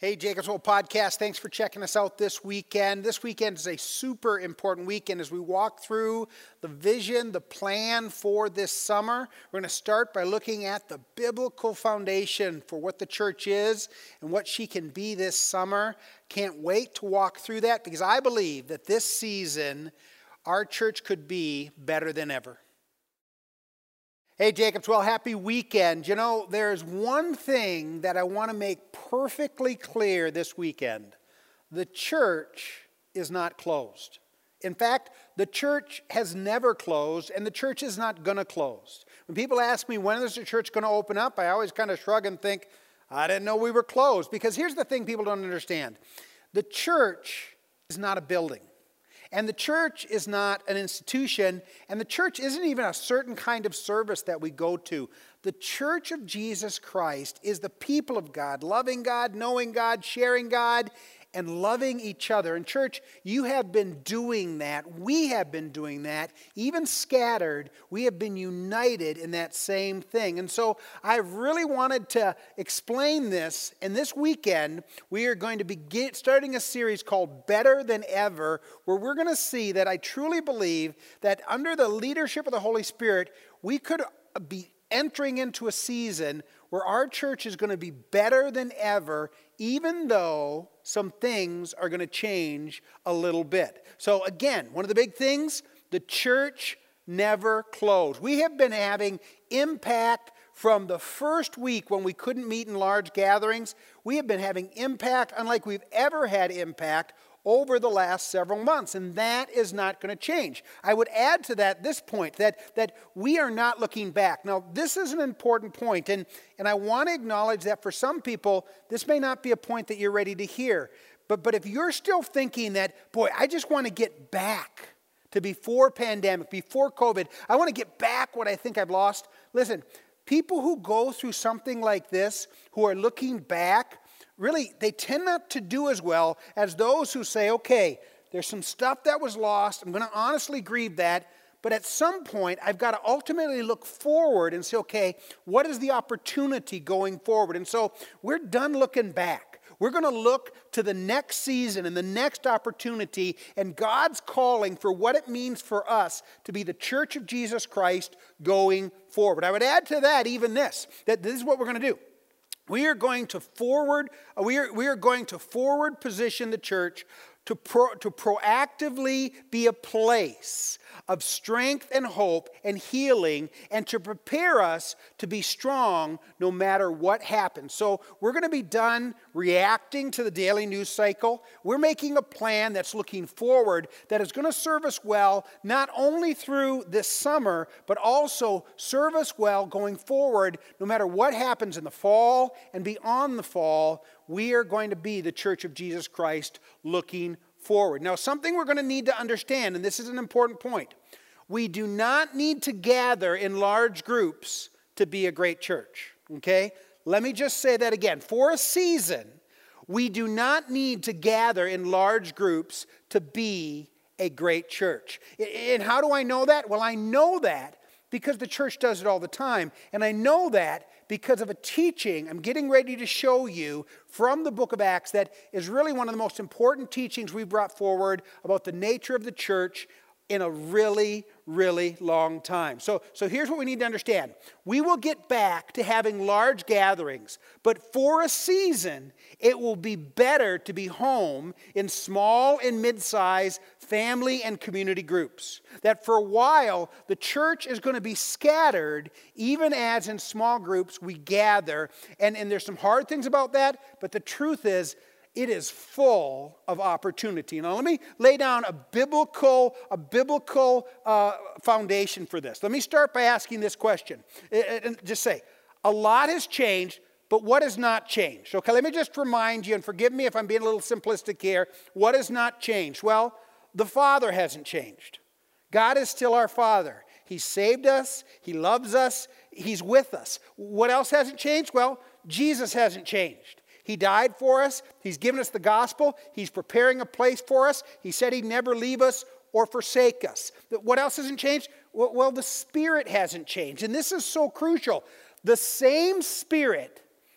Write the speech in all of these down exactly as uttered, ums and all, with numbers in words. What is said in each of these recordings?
Hey, Jacob's Hole Podcast, thanks for checking us out this weekend. This weekend is a super important weekend as we walk through the vision, the plan for this summer. We're going to start by looking at the biblical foundation for what the church is and what she can be this summer. Can't wait to walk through that because I believe that this season our church could be better than ever. Hey, Jacobs, well, happy weekend. You know, there's one thing that I want to make perfectly clear this weekend. The church is not closed. In fact, the church has never closed, and the church is not going to close. When people ask me, when is the church going to open up, I always kind of shrug and think, I didn't know we were closed. Because here's the thing people don't understand. The church is not a building. And the church is not an institution, and the church isn't even a certain kind of service that we go to. The church of Jesus Christ is the people of God, loving God, knowing God, sharing God, and loving each other. And church, you have been doing that. We have been doing that. Even scattered, we have been united in that same thing. And so I really wanted to explain this. And this weekend, we are going to be get, starting a series called Better Than Ever, where we're going to see that I truly believe that under the leadership of the Holy Spirit, we could be entering into a season where our church is going to be better than ever, even though some things are going to change a little bit. So again, one of the big things, the church never closed. We have been having impact from the first week when we couldn't meet in large gatherings. We have been having impact unlike we've ever had impact over the last several months, and that is not going to change. I would add to that this point, that, that we are not looking back. Now, this is an important point, and, and I want to acknowledge that for some people, this may not be a point that you're ready to hear. But, but if you're still thinking that, boy, I just want to get back to before pandemic, before COVID, I want to get back what I think I've lost. Listen, people who go through something like this, who are looking back, really, they tend not to do as well as those who say, okay, there's some stuff that was lost. I'm going to honestly grieve that. But at some point, I've got to ultimately look forward and say, okay, what is the opportunity going forward? And so we're done looking back. We're going to look to the next season and the next opportunity and God's calling for what it means for us to be the church of Jesus Christ going forward. I would add to that even this, that this is what we're going to do. We are going to forward, we are, we are going to forward position the church to, pro, to proactively be a place of strength and hope and healing and to prepare us to be strong no matter what happens. So we're going to be done reacting to the daily news cycle. We're making a plan that's looking forward that is going to serve us well, not only through this summer, but also serve us well going forward no matter what happens in the fall and beyond the fall. We are going to be the church of Jesus Christ looking forward. Now, something we're going to need to understand, and this is an important point. We do not need to gather in large groups to be a great church, okay? Let me just say that again. For a season, we do not need to gather in large groups to be a great church. And how do I know that? Well, I know that because the church does it all the time. And I know that because of a teaching I'm getting ready to show you from the book of Acts that is really one of the most important teachings we've brought forward about the nature of the church in a really, really long time. So, so here's what we need to understand. We will get back to having large gatherings, but for a season, it will be better to be home in small and mid-size family and community groups. That for a while, the church is going to be scattered, even as in small groups we gather. And, and there's some hard things about that, but the truth is, it is full of opportunity. Now, let me lay down a biblical, a biblical uh, foundation for this. Let me start by asking this question. And just say, a lot has changed, but what has not changed? Okay, let me just remind you, and forgive me if I'm being a little simplistic here. What has not changed? Well, the Father hasn't changed. God is still our Father. He saved us. He loves us. He's with us. What else hasn't changed? Well, Jesus hasn't changed. He died for us. He's given us the gospel. He's preparing a place for us. He said he'd never leave us or forsake us. What else hasn't changed? Well, the Spirit hasn't changed. And this is so crucial. The same Spirit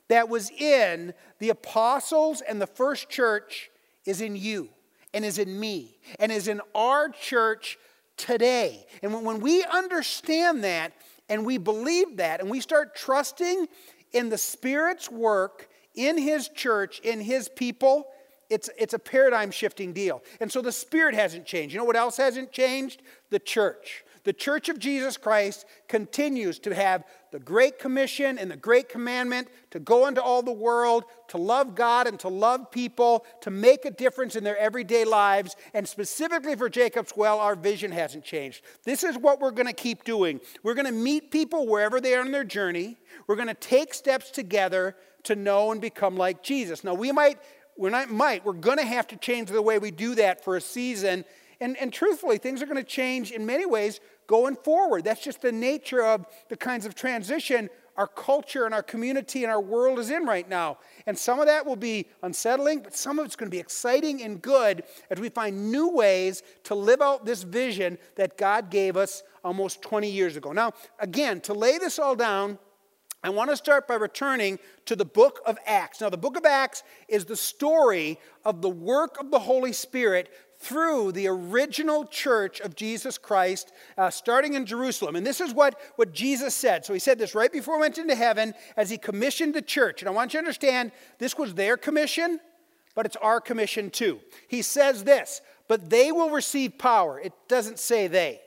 that was in the apostles and the first church is in you and is in me and is in our church today. And when, when we understand that and we believe that and we start trusting in the Spirit's work in His church, in His people, it's, it's a paradigm shifting deal. And so the Spirit hasn't changed. You know what else hasn't changed? The church. The Church of Jesus Christ continues to have the Great Commission and the Great Commandment to go into all the world, to love God and to love people, to make a difference in their everyday lives. And specifically for Jacob's Well, our vision hasn't changed. This is what we're going to keep doing. We're going to meet people wherever they are on their journey. We're going to take steps together to know and become like Jesus. Now, we might, we're not might, we're going to have to change the way we do that for a season. And, and truthfully, things are going to change in many ways going forward. That's just the nature of the kinds of transition our culture and our community and our world is in right now. And some of that will be unsettling, but some of it's going to be exciting and good as we find new ways to live out this vision that God gave us almost twenty years ago. Now, again, to lay this all down, I want to start by returning to the book of Acts. Now, the book of Acts is the story of the work of the Holy Spirit through the original church of Jesus Christ, uh, starting in Jerusalem. And this is what, what Jesus said. So he said this right before he went into heaven as he commissioned the church. And I want you to understand, this was their commission, but it's our commission too. He says this, but they will receive power. It doesn't say they.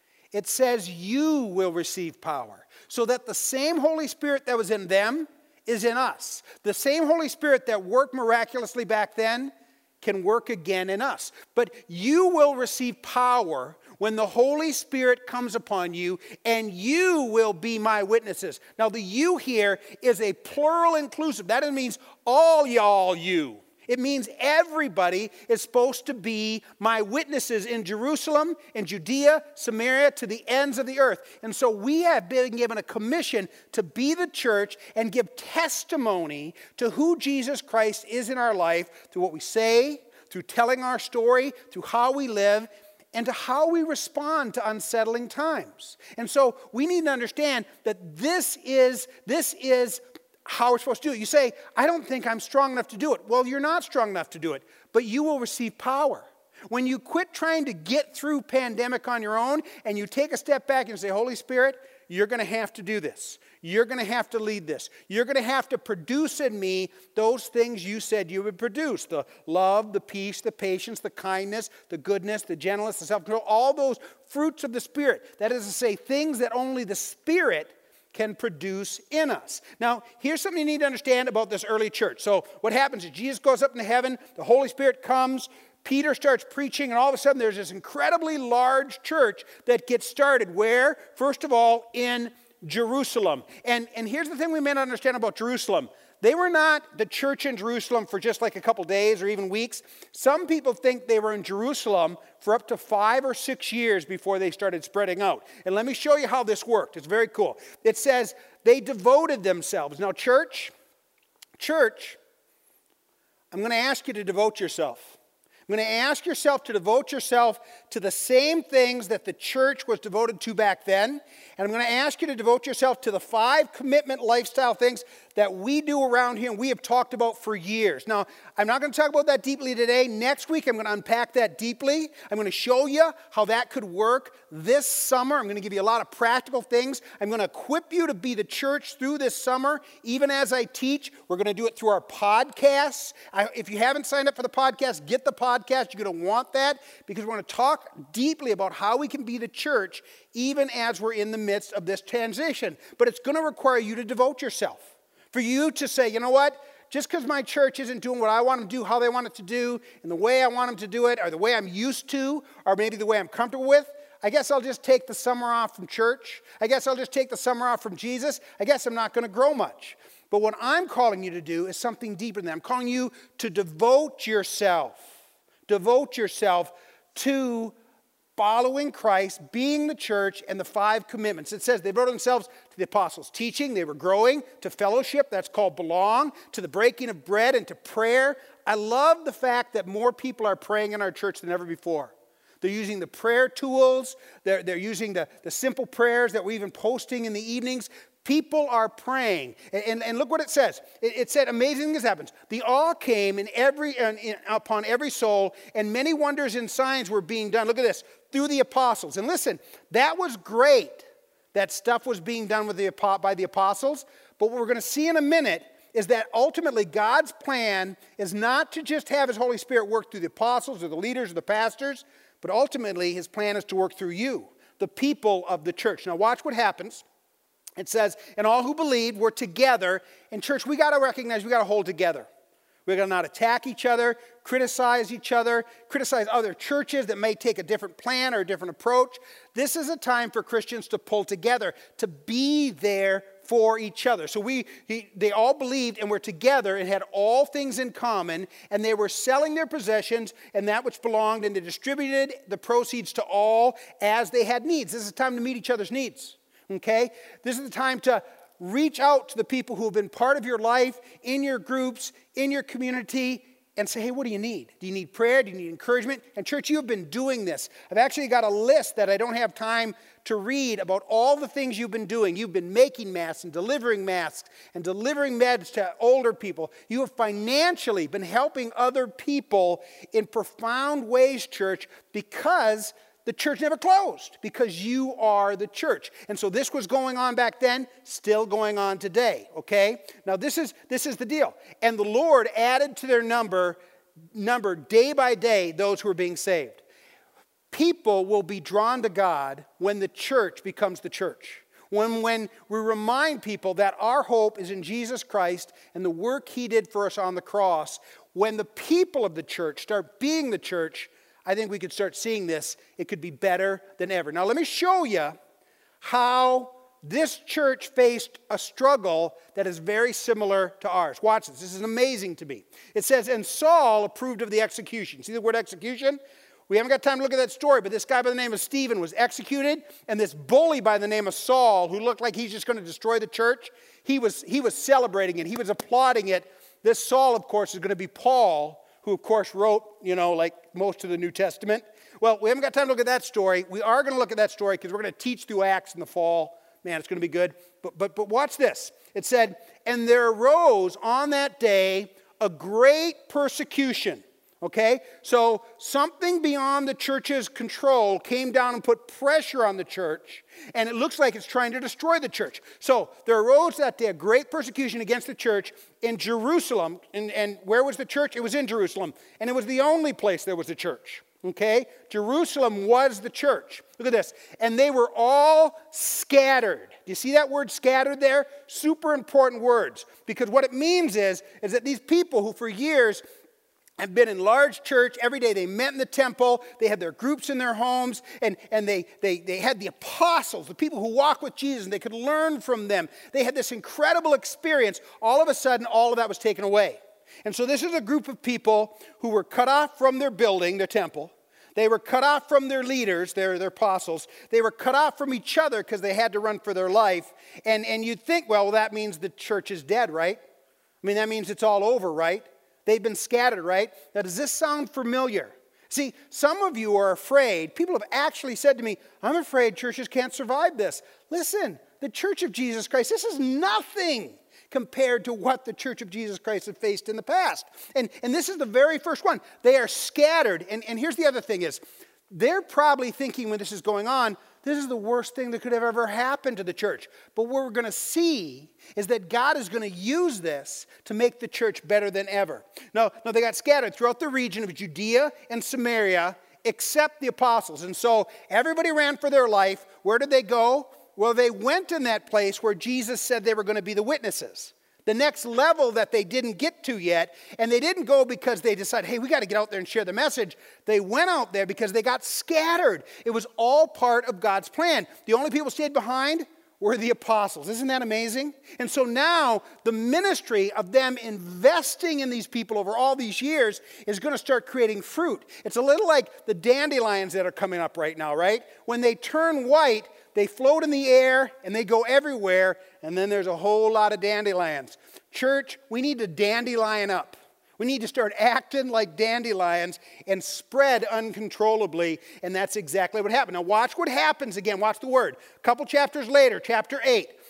It says you will receive power. So that the same Holy Spirit that was in them is in us. The same Holy Spirit that worked miraculously back then can work again in us. But you will receive power when the Holy Spirit comes upon you, and you will be my witnesses. Now, the you here is a plural inclusive. That means all y'all you. It means everybody is supposed to be my witnesses in Jerusalem, in Judea, Samaria, to the ends of the earth. And so we have been given a commission to be the church and give testimony to who Jesus Christ is in our life through what we say, through telling our story, through how we live, and to how we respond to unsettling times. And so we need to understand that this is, this is how we're supposed to do it. You say, I don't think I'm strong enough to do it. Well, you're not strong enough to do it, but you will receive power. When you quit trying to get through pandemic on your own and you take a step back and say, Holy Spirit, you're going to have to do this. You're going to have to lead this. You're going to have to produce in me those things you said you would produce. The love, the peace, the patience, the kindness, the goodness, the gentleness, the self-control, all those fruits of the Spirit. That is to say, things that only the Spirit can produce in us. Now, here's something you need to understand about this early church. So what happens is Jesus goes up into heaven, the Holy Spirit comes, Peter starts preaching, and all of a sudden there's this incredibly large church that gets started. Where? First of all, in Jerusalem. And, and here's the thing we may not understand about Jerusalem. They were not the church in Jerusalem for just like a couple days or even weeks. Some people think they were in Jerusalem for up to five or six years before they started spreading out. And let me show you how this worked. It's very cool. It says they devoted themselves. Now, church, church, I'm going to ask you to devote yourself. I'm going to ask yourself to devote yourself to the same things that the church was devoted to back then. And I'm going to ask you to devote yourself to the five commitment lifestyle things that we do around here and we have talked about for years. Now, I'm not going to talk about that deeply today. Next week, I'm going to unpack that deeply. I'm going to show you how that could work this summer. I'm going to give you a lot of practical things. I'm going to equip you to be the church through this summer. Even as I teach, we're going to do it through our podcasts. I, if you haven't signed up for the podcast, get the podcast. You're going to want that because we're going to talk deeply about how we can be the church even as we're in the midst of this transition. But it's going to require you to devote yourself. For you to say, you know what, just because my church isn't doing what I want them to do, how they want it to do, and the way I want them to do it, or the way I'm used to, or maybe the way I'm comfortable with, I guess I'll just take the summer off from church. I guess I'll just take the summer off from Jesus. I guess I'm not going to grow much. But what I'm calling you to do is something deeper than that. I'm calling you to devote yourself, devote yourself to following Christ, being the church, and the five commitments. It says they devoted themselves to the apostles' teaching. They were growing to fellowship. That's called belong. To the breaking of bread and to prayer. I love the fact that more people are praying in our church than ever before. They're using the prayer tools. They're, they're using the, the simple prayers that we're even posting in the evenings. People are praying. And, and, and look what it says. It, it said, amazing things happens. The awe came in every, in, in, upon every soul, and many wonders and signs were being done. Look at this. Through the apostles. And listen, that was great. That stuff was being done with the, by the apostles. But what we're going to see in a minute is that ultimately God's plan is not to just have his Holy Spirit work through the apostles or the leaders or the pastors, but ultimately his plan is to work through you, the people of the church. Now watch what happens. It says, and all who believed were together. In church, we got to recognize we got to hold together. We got to not attack each other, criticize each other, criticize other churches that may take a different plan or a different approach. This is a time for Christians to pull together, to be there for each other. So we, he, they all believed and were together and had all things in common, and they were selling their possessions and that which belonged, and they distributed the proceeds to all as they had needs. This is a time to meet each other's needs. Okay? This is the time to reach out to the people who have been part of your life, in your groups, in your community, and say, hey, what do you need? Do you need prayer? Do you need encouragement? And church, you have been doing this. I've actually got a list that I don't have time to read about all the things you've been doing. You've been making masks and delivering masks and delivering meds to older people. You have financially been helping other people in profound ways, church, because the church never closed, because you are the church. And so this was going on back then, still going on today, okay? Now this is this is the deal. And the Lord added to their number, number day by day, those who are being saved. People will be drawn to God when the church becomes the church. When, when we remind people that our hope is in Jesus Christ and the work he did for us on the cross. When the people of the church start being the church, I think we could start seeing this. It could be better than ever. Now, let me show you how this church faced a struggle that is very similar to ours. Watch this. This is amazing to me. It says, and Saul approved of the execution. See the word execution? We haven't got time to look at that story, but this guy by the name of Stephen was executed, and this bully by the name of Saul, who looked like he's just going to destroy the church, he was, he was celebrating it. He was applauding it. This Saul, of course, is going to be Paul, who, of course, wrote, you know, like most of the New Testament. Well, we haven't got time to look at that story. We are going to look at that story because we're going to teach through Acts in the fall. Man, it's going to be good. But, but, but watch this. It said, and there arose on that day a great persecution. Okay? So something beyond the church's control came down and put pressure on the church, and it looks like it's trying to destroy the church. So there arose that day a great persecution against the church in Jerusalem. And, and where was the church? It was in Jerusalem. And it was the only place there was a church. Okay? Jerusalem was the church. Look at this. And they were all scattered. Do you see that word scattered there? Super important words. Because what it means is, is that these people who for years have been in large church every day. They met in the temple. They had their groups in their homes. And, and they, they, they had the apostles, the people who walked with Jesus, and they could learn from them. They had this incredible experience. All of a sudden, all of that was taken away. And so this is a group of people who were cut off from their building, their temple. They were cut off from their leaders, their, their apostles. They were cut off from each other because they had to run for their life. And, and you'd think, well, that means the church is dead, right? I mean, that means it's all over, right? They've been scattered, right? Now, does this sound familiar? See, some of you are afraid. People have actually said to me, I'm afraid churches can't survive this. Listen, the Church of Jesus Christ, this is nothing compared to what the Church of Jesus Christ have faced in the past. And, and this is the very first one. They are scattered. And, and here's the other thing is, they're probably thinking when this is going on, this is the worst thing that could have ever happened to the church. But what we're going to see is that God is going to use this to make the church better than ever. Now, now they got scattered throughout the region of Judea and Samaria, except the apostles. And so everybody ran for their life. Where did they go? Well, they went in that place where Jesus said they were going to be the witnesses. The next level that they didn't get to yet, and they didn't go because they decided, hey, we got to get out there and share the message. They went out there because they got scattered. It was all part of God's plan. The only people who stayed behind were the apostles. Isn't that amazing? And so now the ministry of them investing in these people over all these years is going to start creating fruit. It's a little like the dandelions that are coming up right now, right? When they turn white, they float in the air and they go everywhere, and then there's a whole lot of dandelions. Church, we need to dandelion up. We need to start acting like dandelions and spread uncontrollably, and that's exactly what happened. Now watch what happens again. Watch the word. A couple chapters later, chapter eight.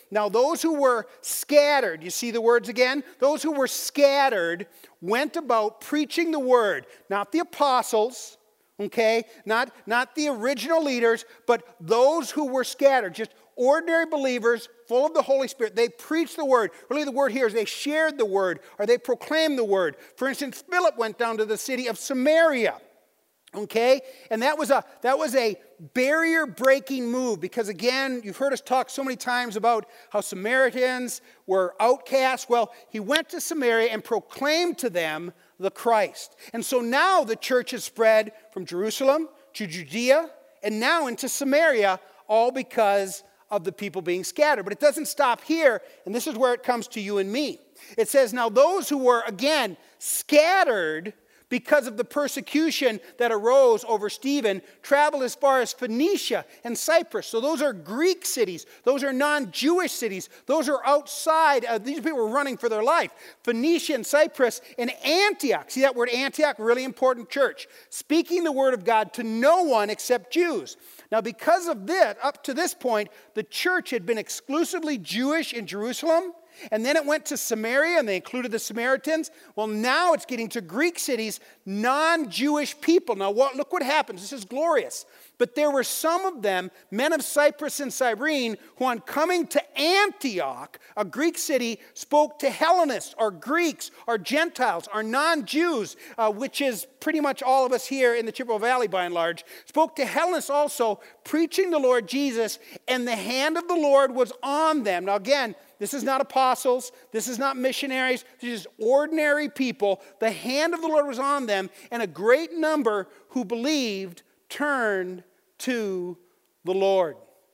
Now those who were scattered, you see the words again? Those who were scattered went about preaching the word, not the apostles, okay? Not, not the original leaders, but those who were scattered, just ordinary believers full of the Holy Spirit. They preached the word. Really the word here is they shared the word or they proclaimed the word. For instance, Philip went down to the city of Samaria. Okay? And that was a that was a barrier-breaking move because, again, you've heard us talk so many times about how Samaritans were outcasts. Well, he went to Samaria and proclaimed to them the Christ. And so now the church has spread from Jerusalem to Judea and now into Samaria, all because of the people being scattered. But it doesn't stop here, and this is where it comes to you and me. It says, now those who were, again, scattered because of the persecution that arose over Stephen, traveled as far as Phoenicia and Cyprus. So those are Greek cities. Those are non-Jewish cities. Those are outside. Uh, these people were running for their life. Phoenicia and Cyprus and Antioch. See that word Antioch? Really important church. Speaking the word of God to no one except Jews. Now because of that, up to this point, the church had been exclusively Jewish in Jerusalem. And then it went to Samaria, and they included the Samaritans. Well, now it's getting to Greek cities, non-Jewish people. Now, what, look what happens. This is glorious. But there were some of them, men of Cyprus and Cyrene, who on coming to Antioch, a Greek city, spoke to Hellenists, or Greeks, or Gentiles, or non-Jews, uh, which is pretty much all of us here in the Chippewa Valley by and large, spoke to Hellenists also, preaching the Lord Jesus, and the hand of the Lord was on them. Now, again, this is not apostles. This is not missionaries. This is ordinary people. The hand of the Lord was on them, and a great number who believed turned to the Lord.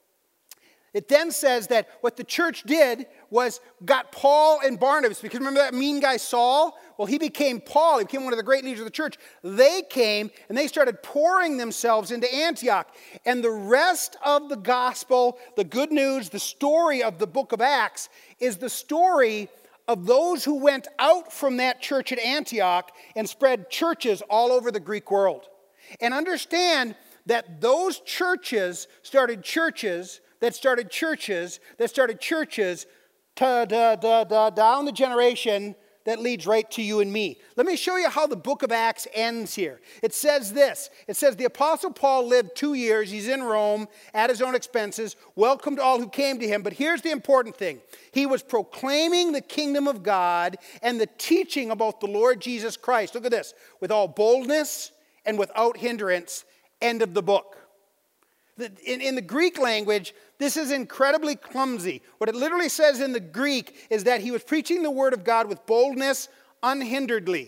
It then says that what the church did was got Paul and Barnabas, because remember that mean guy Saul? Well, he became Paul. He became one of the great leaders of the church. They came and they started pouring themselves into Antioch. And the rest of the gospel, the good news, the story of the book of Acts is the story of those who went out from that church at Antioch and spread churches all over the Greek world. And understand that those churches started churches that started churches, that started churches, ta, da, da, da, down the generation that leads right to you and me. Let me show you how the book of Acts ends here. It says this. It says, the Apostle Paul lived two years. He's in Rome at his own expenses, welcomed all who came to him. But here's the important thing. He was proclaiming the kingdom of God and the teaching about the Lord Jesus Christ. Look at this. With all boldness and without hindrance. End of the book. In, in the Greek language, this is incredibly clumsy. What it literally says in the Greek is that he was preaching the word of God with boldness, unhinderedly.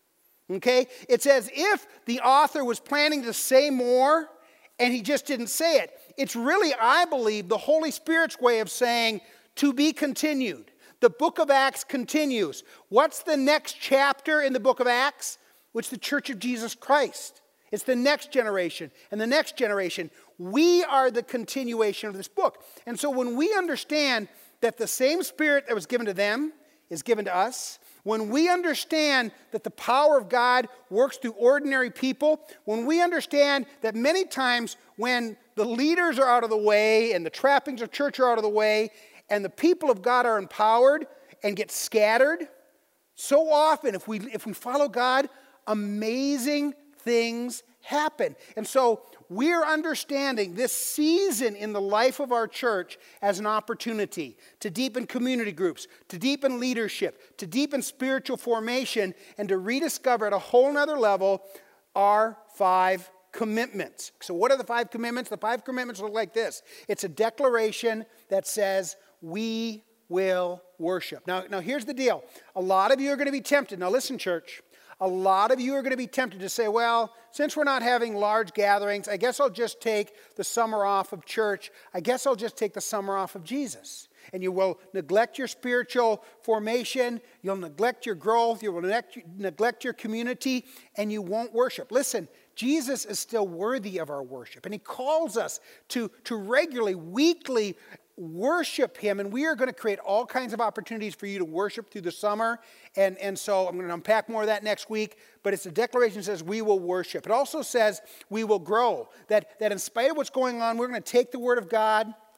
Okay? It's as if the author was planning to say more, and he just didn't say it. It's really, I believe, the Holy Spirit's way of saying, to be continued. The book of Acts continues. What's the next chapter in the book of Acts? It's the Church of Jesus Christ. It's the next generation and the next generation. We are the continuation of this book. And so when we understand that the same Spirit that was given to them is given to us, when we understand that the power of God works through ordinary people, when we understand that many times when the leaders are out of the way and the trappings of church are out of the way and the people of God are empowered and get scattered, so often if we if we follow God, amazing things happen. And so we're understanding this season in the life of our church as an opportunity to deepen community groups, to deepen leadership, to deepen spiritual formation, and to rediscover at a whole nother level our five commitments. So what are the five commitments? The five commitments look like this. It's a declaration that says, we will worship. Now, now here's the deal. A lot of you are going to be tempted. Now listen, church. A lot of you are going to be tempted to say, well, since we're not having large gatherings, I guess I'll just take the summer off of church. I guess I'll just take the summer off of Jesus. And you will neglect your spiritual formation. You'll neglect your growth. You will neglect, neglect your community, and you won't worship. Listen, Jesus is still worthy of our worship, and he calls us to, to regularly, weekly worship him, and we are going to create all kinds of opportunities for you to worship through the summer, and, and so I'm going to unpack more of that next week, but it's a declaration that says we will worship. It also says we will grow, that, that in spite of what's going on, we're going to take the word of God,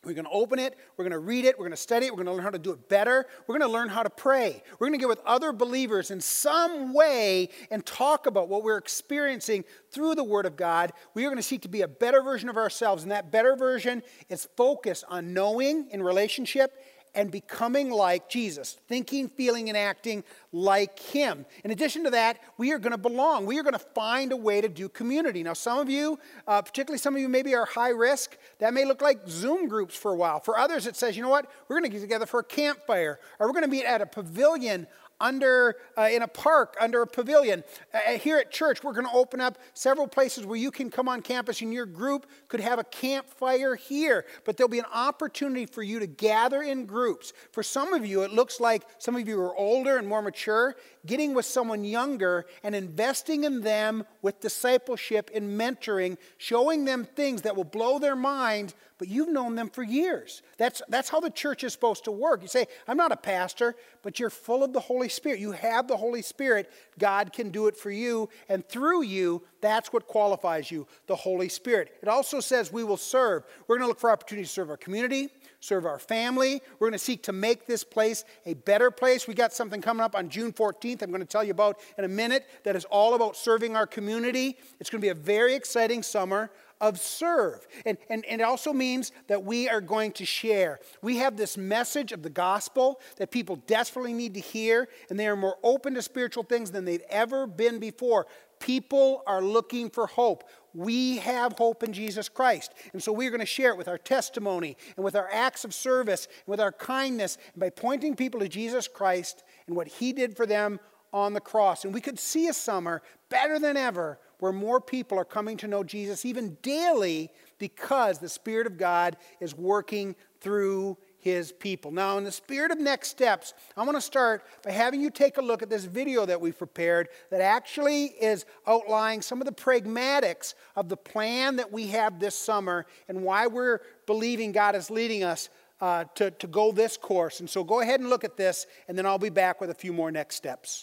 We're going to open it, we're going to read it, we're going to study it, we're going to learn how to do it better. We're going to learn how to pray. We're going to get with other believers in some way and talk about what we're experiencing through the Word of God. We are going to seek to be a better version of ourselves, and that better version is focused on knowing in relationship and becoming like Jesus, thinking, feeling, and acting like Him. In addition to that, we are going to belong. We are going to find a way to do community. Now, some of you, uh, particularly some of you maybe are high risk. That may look like Zoom groups for a while. For others, it says, you know what? We're going to get together for a campfire, or we're going to meet at a pavilion under uh, in a park under a pavilion. Uh, here at church, we're going to open up several places where you can come on campus and your group could have a campfire here. But there'll be an opportunity for you to gather in groups. For some of you, it looks like some of you are older and more mature, getting with someone younger and investing in them with discipleship and mentoring, showing them things that will blow their mind, but you've known them for years. That's, that's how the church is supposed to work. You say, I'm not a pastor, but you're full of the Holy Spirit. You have the Holy Spirit. God can do it for you. And through you, that's what qualifies you, the Holy Spirit. It also says we will serve. We're going to look for opportunities to serve our community, serve our family. We're going to seek to make this place a better place. We got something coming up on June fourteenth I'm going to tell you about in a minute that is all about serving our community. It's going to be a very exciting summer of serve. And, and, and it also means that we are going to share. We have this message of the gospel that people desperately need to hear, and they are more open to spiritual things than they've ever been before. People are looking for hope. We have hope in Jesus Christ. And so we're going to share it with our testimony and with our acts of service and with our kindness and by pointing people to Jesus Christ and what He did for them on the cross. And we could see a summer better than ever where more people are coming to know Jesus even daily because the Spirit of God is working through His people. Now, in the spirit of next steps, I want to start by having you take a look at this video that we've prepared that actually is outlining some of the pragmatics of the plan that we have this summer and why we're believing God is leading us uh, to, to go this course. And so go ahead and look at this, and then I'll be back with a few more next steps.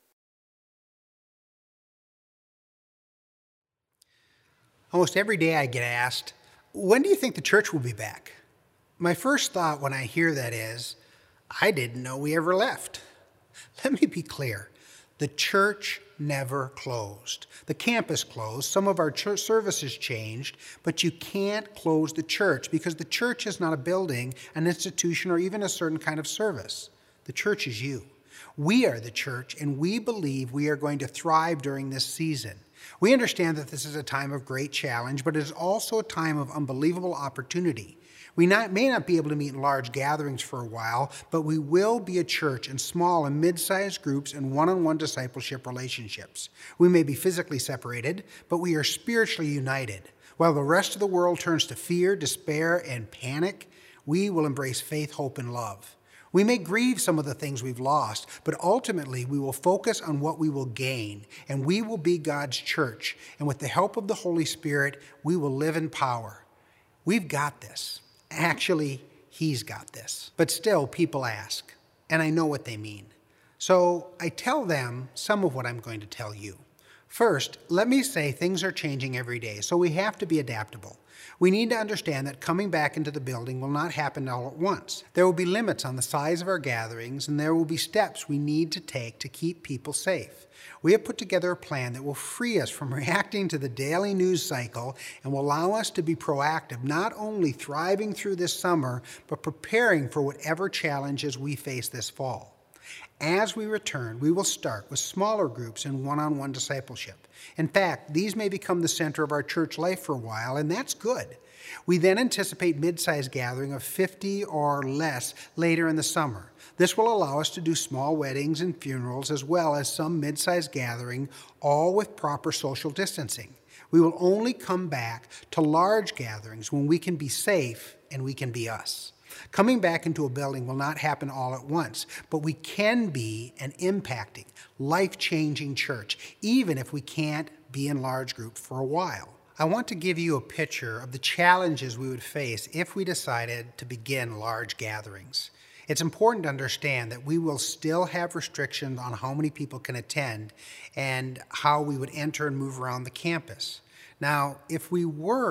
Almost every day I get asked, when do you think the church will be back? My first thought when I hear that is, I didn't know we ever left. Let me be clear. The church never closed. The campus closed. Some of our church services changed, but you can't close the church because the church is not a building, an institution, or even a certain kind of service. The church is you. We are the church, and we believe we are going to thrive during this season. We understand that this is a time of great challenge, but it is also a time of unbelievable opportunity. We not, may not be able to meet in large gatherings for a while, but we will be a church in small and mid-sized groups and one-on-one discipleship relationships. We may be physically separated, but we are spiritually united. While the rest of the world turns to fear, despair, and panic, we will embrace faith, hope, and love. We may grieve some of the things we've lost, but ultimately we will focus on what we will gain, and we will be God's church. And with the help of the Holy Spirit, we will live in power. We've got this. Actually, He's got this. But still, people ask, and I know what they mean. So I tell them some of what I'm going to tell you. First, let me say things are changing every day, so we have to be adaptable. We need to understand that coming back into the building will not happen all at once. There will be limits on the size of our gatherings, and there will be steps we need to take to keep people safe. We have put together a plan that will free us from reacting to the daily news cycle and will allow us to be proactive, not only thriving through this summer, but preparing for whatever challenges we face this fall. As we return, we will start with smaller groups and one-on-one discipleship. In fact, these may become the center of our church life for a while, and that's good. We then anticipate mid-sized gathering of fifty or less later in the summer. This will allow us to do small weddings and funerals as well as some mid-sized gathering, all with proper social distancing. We will only come back to large gatherings when we can be safe and we can be us. Coming back into a building will not happen all at once, but we can be an impacting, life-changing church, even if we can't be in large groups for a while. I want to give you a picture of the challenges we would face if we decided to begin large gatherings. It's important to understand that we will still have restrictions on how many people can attend and how we would enter and move around the campus. Now, if we were to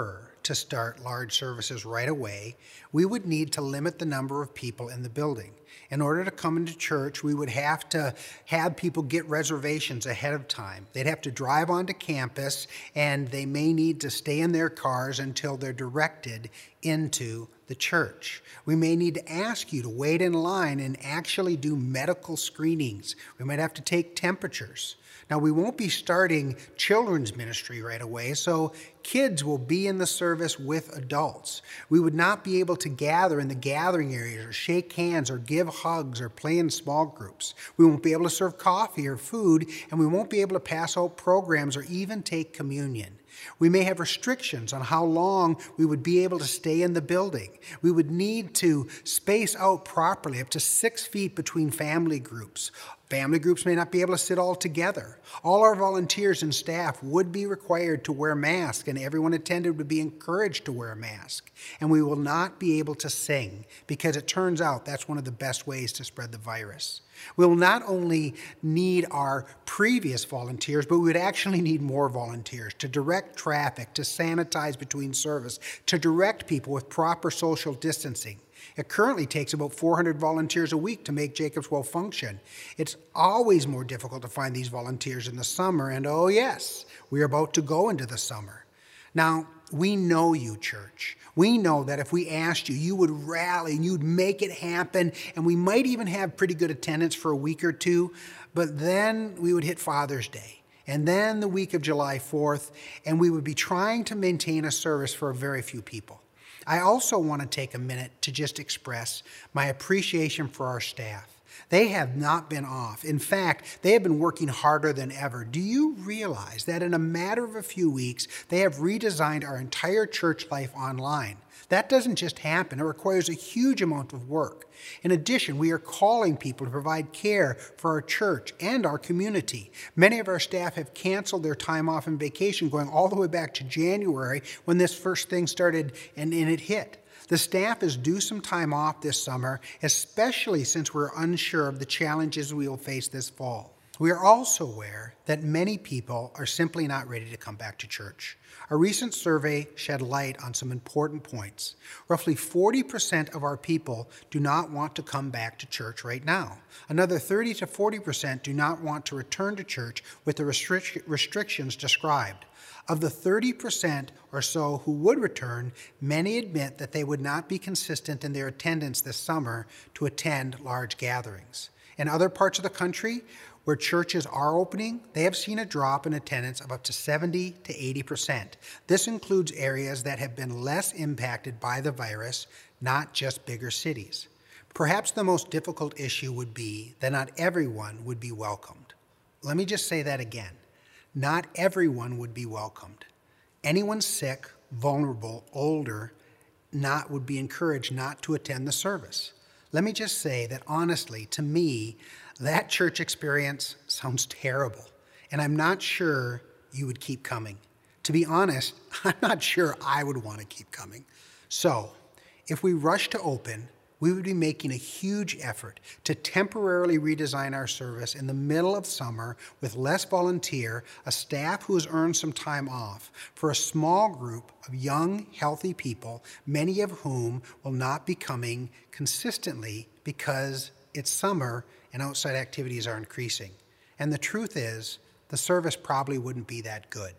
to start large services right away, we would need to limit the number of people in the building. In order to come into church, we would have to have people get reservations ahead of time. They'd have to drive onto campus, and they may need to stay in their cars until they're directed into the church. We may need to ask you to wait in line and actually do medical screenings. We might have to take temperatures. Now, we won't be starting children's ministry right away, so kids will be in the service with adults. We would not be able to gather in the gathering areas or shake hands or give hugs or play in small groups. We won't be able to serve coffee or food, and we won't be able to pass out programs or even take communion. We may have restrictions on how long we would be able to stay in the building. We would need to space out properly, up to six feet between family groups. Family groups may not be able to sit all together. All our volunteers and staff would be required to wear masks, and everyone attended would be encouraged to wear a mask. And we will not be able to sing, because it turns out that's one of the best ways to spread the virus. We will not only need our previous volunteers, but we would actually need more volunteers to direct traffic, to sanitize between service, to direct people with proper social distancing. It currently takes about four hundred volunteers a week to make Jacob's Well function. It's always more difficult to find these volunteers in the summer, and oh yes, we are about to go into the summer. Now, we know you, church. We know that if we asked you, you would rally and you'd make it happen, and we might even have pretty good attendance for a week or two, but then we would hit Father's Day, and then the week of July fourth, and we would be trying to maintain a service for a very few people. I also want to take a minute to just express my appreciation for our staff. They have not been off. In fact, they have been working harder than ever. Do you realize that in a matter of a few weeks, they have redesigned our entire church life online? That doesn't just happen. It requires a huge amount of work. In addition, we are calling people to provide care for our church and our community. Many of our staff have canceled their time off and vacation, going all the way back to January when this first thing started and, and it hit. The staff is due some time off this summer, especially since we're unsure of the challenges we will face this fall. We are also aware that many people are simply not ready to come back to church. A recent survey shed light on some important points. Roughly forty percent of our people do not want to come back to church right now. Another thirty to forty percent do not want to return to church with the restric- restrictions described. Of the thirty percent or so who would return, many admit that they would not be consistent in their attendance this summer to attend large gatherings. In other parts of the country, where churches are opening, they have seen a drop in attendance of up to seventy to eighty percent. This includes areas that have been less impacted by the virus, not just bigger cities. Perhaps the most difficult issue would be that not everyone would be welcomed. Let me just say that again. Not everyone would be welcomed. Anyone sick, vulnerable, older, not would be encouraged not to attend the service. Let me just say that honestly, to me, that church experience sounds terrible, and I'm not sure you would keep coming. To be honest, I'm not sure I would want to keep coming. So, if we rush to open, we would be making a huge effort to temporarily redesign our service in the middle of summer with less volunteer, a staff who has earned some time off, for a small group of young, healthy people, many of whom will not be coming consistently because it's summer and outside activities are increasing. And the truth is, the service probably wouldn't be that good.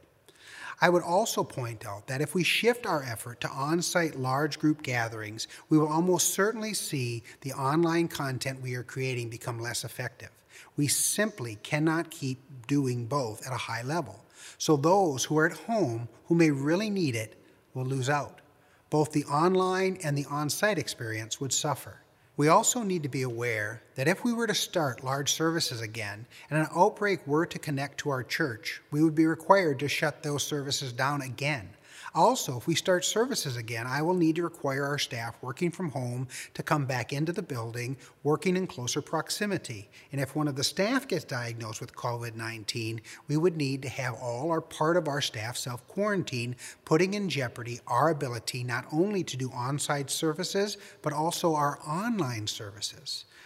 I would also point out that if we shift our effort to on-site large group gatherings, we will almost certainly see the online content we are creating become less effective. We simply cannot keep doing both at a high level. So those who are at home, who may really need it, will lose out. Both the online and the on-site experience would suffer. We also need to be aware that if we were to start large services again and an outbreak were to connect to our church, we would be required to shut those services down again. Also, if we start services again, I will need to require our staff working from home to come back into the building, working in closer proximity. And if one of the staff gets diagnosed with covid nineteen, we would need to have all or part of our staff self-quarantine, putting in jeopardy our ability not only to do on-site services, but also our online services.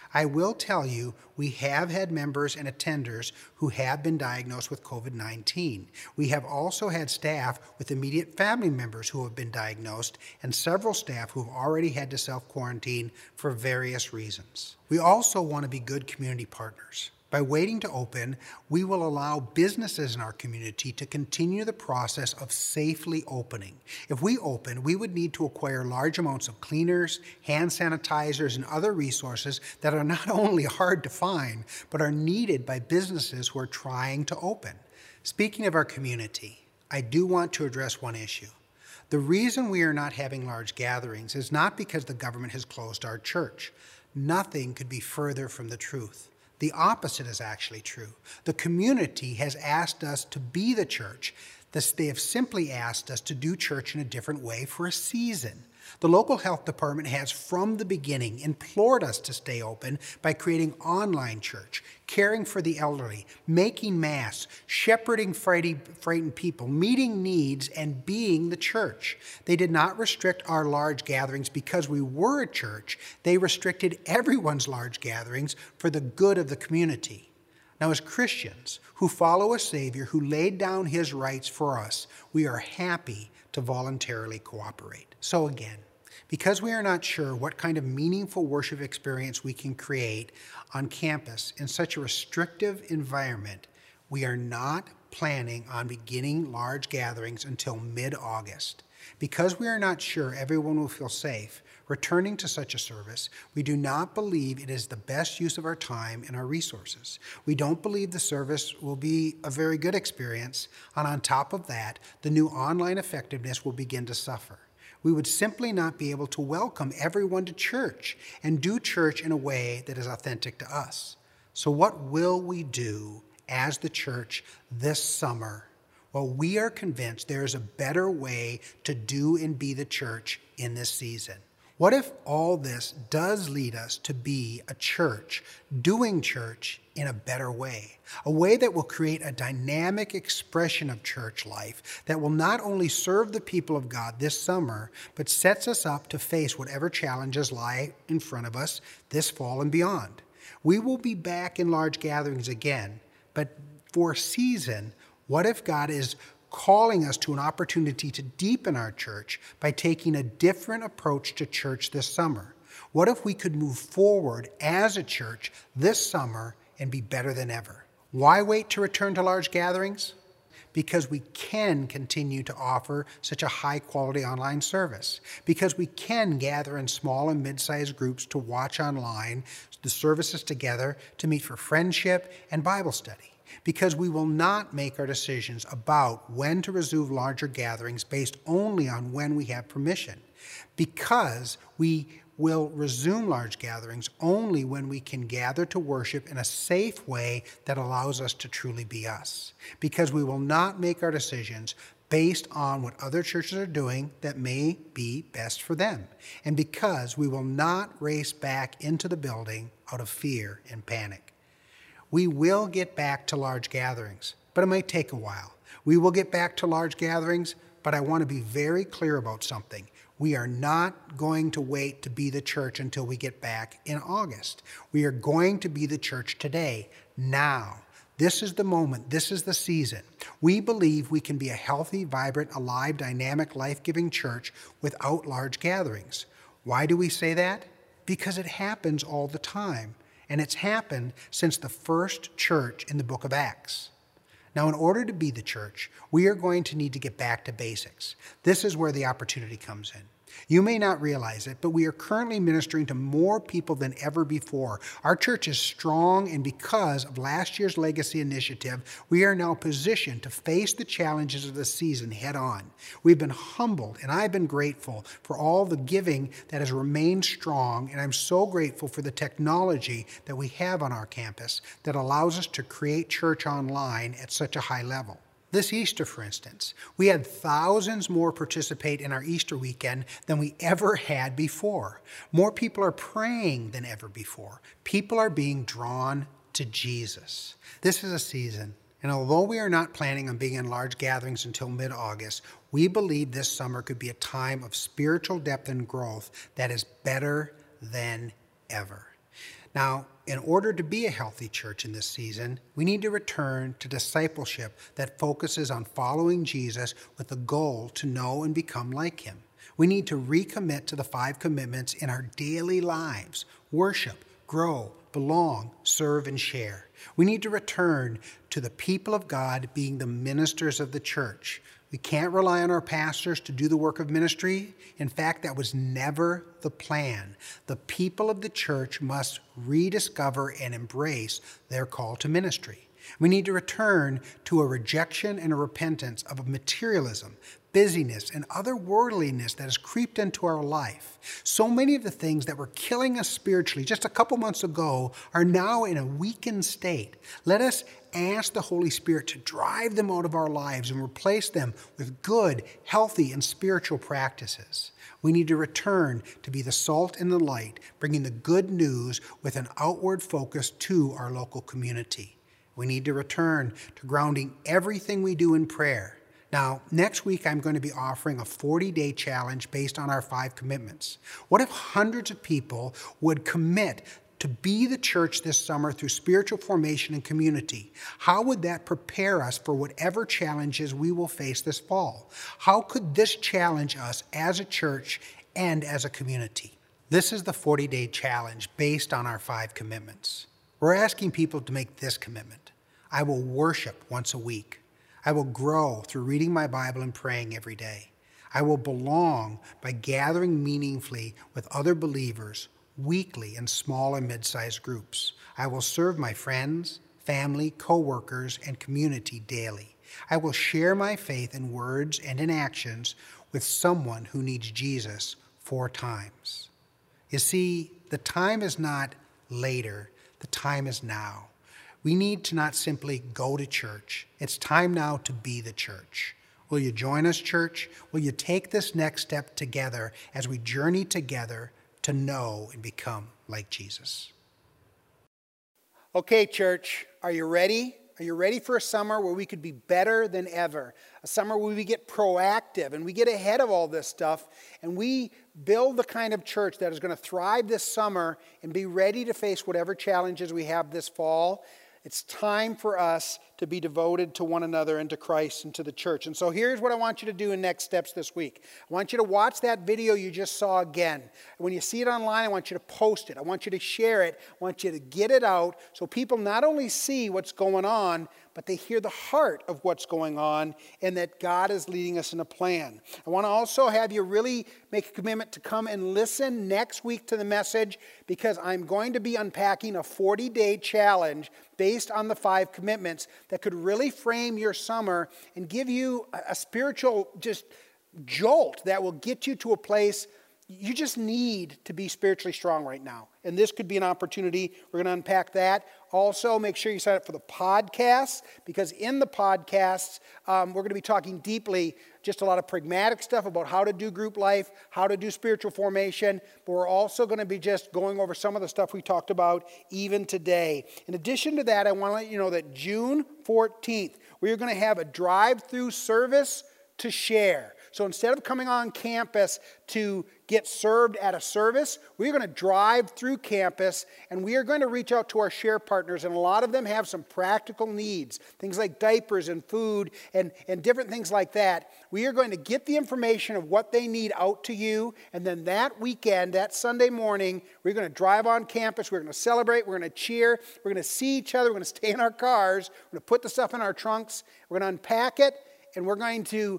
I will tell you, we have had members and attenders who have been diagnosed with COVID nineteen. We have also had staff with immediate family members who have been diagnosed, and several staff who have already had to self-quarantine for various reasons. We also want to be good community partners. By waiting to open, we will allow businesses in our community to continue the process of safely opening. If we open, we would need to acquire large amounts of cleaners, hand sanitizers, and other resources that are not only hard to find, but are needed by businesses who are trying to open. Speaking of our community, I do want to address one issue. The reason we are not having large gatherings is not because the government has closed our church. Nothing could be further from the truth. The opposite is actually true. The community has asked us to be the church. They have simply asked us to do church in a different way for a season. The local health department has, from the beginning, implored us to stay open by creating online church, caring for the elderly, making mass, shepherding frightened people, meeting needs, and being the church. They did not restrict our large gatherings because we were a church. They restricted everyone's large gatherings for the good of the community. Now, as Christians who follow a Savior who laid down his rights for us, we are happy to voluntarily cooperate. So again, because we are not sure what kind of meaningful worship experience we can create on campus in such a restrictive environment, we are not planning on beginning large gatherings until mid-August. Because we are not sure everyone will feel safe returning to such a service, we do not believe it is the best use of our time and our resources. We don't believe the service will be a very good experience, and on top of that, the new online effectiveness will begin to suffer. We would simply not be able to welcome everyone to church and do church in a way that is authentic to us. So what will we do as the church this summer? Well, we are convinced there is a better way to do and be the church in this season. What if all this does lead us to be a church, doing church in a better way? A way that will create a dynamic expression of church life that will not only serve the people of God this summer, but sets us up to face whatever challenges lie in front of us this fall and beyond. We will be back in large gatherings again, but for a season, what if God is calling us to an opportunity to deepen our church by taking a different approach to church this summer? What if we could move forward as a church this summer and be better than ever? Why wait to return to large gatherings? Because we can continue to offer such a high-quality online service. Because we can gather in small and mid-sized groups to watch online the services together, to meet for friendship and Bible study. Because we will not make our decisions about when to resume larger gatherings based only on when we have permission. Because we will resume large gatherings only when we can gather to worship in a safe way that allows us to truly be us. Because we will not make our decisions based on what other churches are doing that may be best for them. And because we will not race back into the building out of fear and panic. We will get back to large gatherings, but it might take a while. We will get back to large gatherings, but I want to be very clear about something. We are not going to wait to be the church until we get back in August. We are going to be the church today, now. This is the moment. This is the season. We believe we can be a healthy, vibrant, alive, dynamic, life-giving church without large gatherings. Why do we say that? Because it happens all the time. And it's happened since the first church in the book of Acts. Now, in order to be the church, we are going to need to get back to basics. This is where the opportunity comes in. You may not realize it, but we are currently ministering to more people than ever before. Our church is strong, and because of last year's Legacy Initiative, we are now positioned to face the challenges of the season head on. We've been humbled, and I've been grateful for all the giving that has remained strong, and I'm so grateful for the technology that we have on our campus that allows us to create church online at such a high level. This Easter, for instance, we had thousands more participate in our Easter weekend than we ever had before. More people are praying than ever before. People are being drawn to Jesus. This is a season, and although we are not planning on being in large gatherings until mid-August, we believe this summer could be a time of spiritual depth and growth that is better than ever. Now, in order to be a healthy church in this season, we need to return to discipleship that focuses on following Jesus with the goal to know and become like him. We need to recommit to the five commitments in our daily lives: worship, grow, belong, serve, and share. We need to return to the people of God being the ministers of the church. We can't rely on our pastors to do the work of ministry. In fact, that was never the plan. The people of the church must rediscover and embrace their call to ministry. We need to return to a rejection and a repentance of materialism, busyness, and other worldliness that has creeped into our life. So many of the things that were killing us spiritually just a couple months ago are now in a weakened state. Let us ask the Holy Spirit to drive them out of our lives and replace them with good, healthy, and spiritual practices. We need to return to be the salt and the light, bringing the good news with an outward focus to our local community. We need to return to grounding everything we do in prayer. Now, next week I'm going to be offering a forty-day challenge based on our five commitments. What if hundreds of people would commit to be the church this summer through spiritual formation and community? How would that prepare us for whatever challenges we will face this fall? How could this challenge us as a church and as a community? This is the forty-day challenge based on our five commitments. We're asking people to make this commitment: I will worship once a week. I will grow through reading my Bible and praying every day. I will belong by gathering meaningfully with other believers weekly in small and mid-sized groups. I will serve my friends, family, co-workers, and community daily. I will share my faith in words and in actions with someone who needs Jesus four times. You see, the time is not later, the time is now. We need to not simply go to church. It's time now to be the church. Will you join us, church? Will you take this next step together as we journey together to know and become like Jesus? Okay, church, are you ready? Are you ready for a summer where we could be better than ever? A summer where we get proactive and we get ahead of all this stuff and we build the kind of church that is going to thrive this summer and be ready to face whatever challenges we have this fall. It's time for us to be devoted to one another and to Christ and to the church. And so here's what I want you to do in next steps this week. I want you to watch that video you just saw again. When you see it online, I want you to post it. I want you to share it. I want you to get it out so people not only see what's going on, but they hear the heart of what's going on and that God is leading us in a plan. I want to also have you really make a commitment to come and listen next week to the message, because I'm going to be unpacking a forty-day challenge based on the five commitments that could really frame your summer and give you a, a spiritual just jolt that will get you to a place you just need to be spiritually strong right now. And this could be an opportunity. We're going to unpack that. Also, make sure you sign up for the podcasts, because in the podcasts, um, we're going to be talking deeply just a lot of pragmatic stuff about how to do group life, how to do spiritual formation. But we're also going to be just going over some of the stuff we talked about even today. In addition to that, I want to let you know that June fourteenth, we are going to have a drive-through service to share. So instead of coming on campus to get served at a service, we're going to drive through campus and we are going to reach out to our share partners, and a lot of them have some practical needs, things like diapers and food and, and different things like that. We are going to get the information of what they need out to you, and then that weekend, that Sunday morning, we're going to drive on campus, we're going to celebrate, we're going to cheer, we're going to see each other, we're going to stay in our cars, we're going to put the stuff in our trunks, we're going to unpack it, and we're going to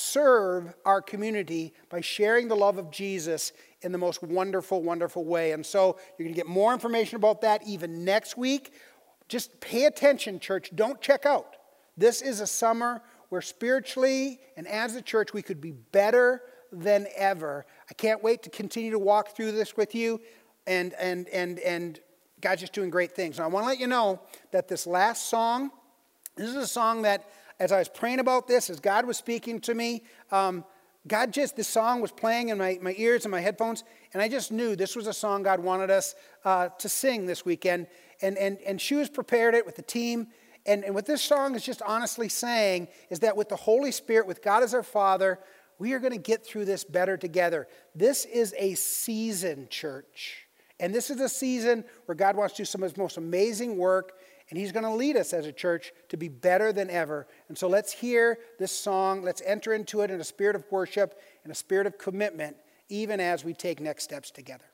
serve our community by sharing the love of Jesus in the most wonderful, wonderful way. And so you're going to get more information about that even next week. Just pay attention, church. Don't check out. This is a summer where spiritually and as a church we could be better than ever. I can't wait to continue to walk through this with you, and and and and God's just doing great things. And I want to let you know that this last song, this is a song that, as I was praying about this, as God was speaking to me, um, God just, this song was playing in my, my ears and my headphones, and I just knew this was a song God wanted us uh, to sing this weekend. And, and, and she was prepared it with the team. And, and what this song is just honestly saying is that with the Holy Spirit, with God as our Father, we are going to get through this better together. This is a season, church. And this is a season where God wants to do some of his most amazing work, and he's going to lead us as a church to be better than ever. And so let's hear this song. Let's enter into it in a spirit of worship and a spirit of commitment, even as we take next steps together.